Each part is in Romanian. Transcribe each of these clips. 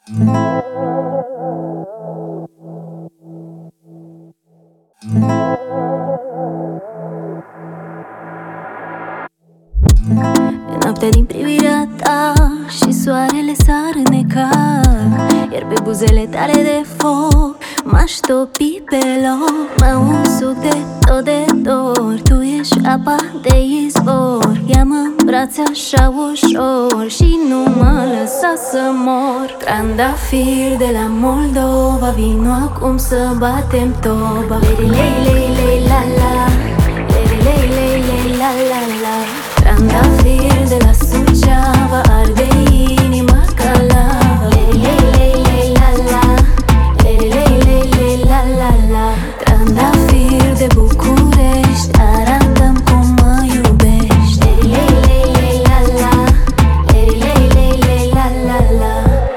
E noaptea din privirea ta și soarele s-ar înneca, iar pe buzele tale de foc m-aș topi pe loc. Mă usuc de tot de dor, tu ești apa de izvor. Ia-mă în brațe așa ușor și nu mă lăsa să mor. Trandafir de la Moldova, vino acum să batem toba. Lei, lei, lei, lei, la, la. Lei, lei, lei, lei, la, la, la. Trandafir de la Suceava, arde inima ca lava. Lei, lei, lei, lei, la, la. Lei, lei, lei, lei, la, la, la. Trandafir de București, arată-mi cum mă iubești. Lei, lei, lei, lei, la, la. Lei, lei, lei, lei, la, la, la.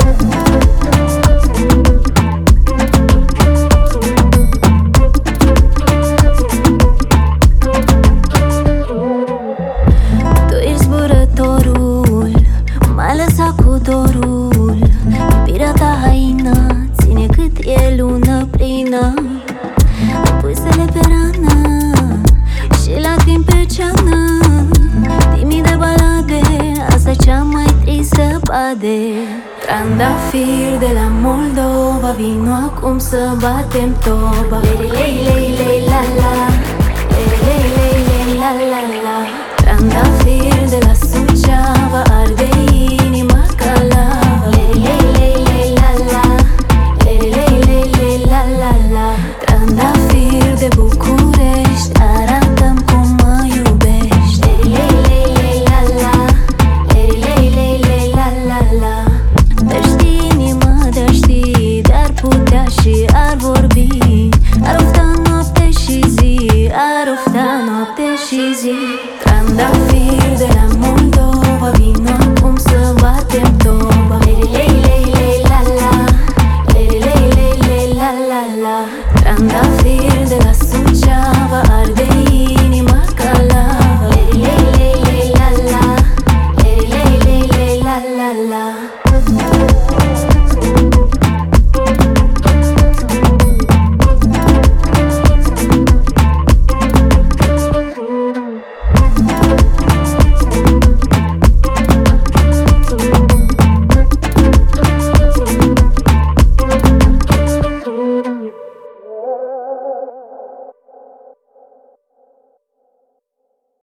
M-a lăsat cu dorul, iubirea ta haină ține cât e lună plină. Pui stele pe rană și lacrimi pe ceană. Timide balade, asta cea mai tristă pade. Trandafir de la Moldova, vino acum să batem toba. Lei, lei, lei, lei, la, la.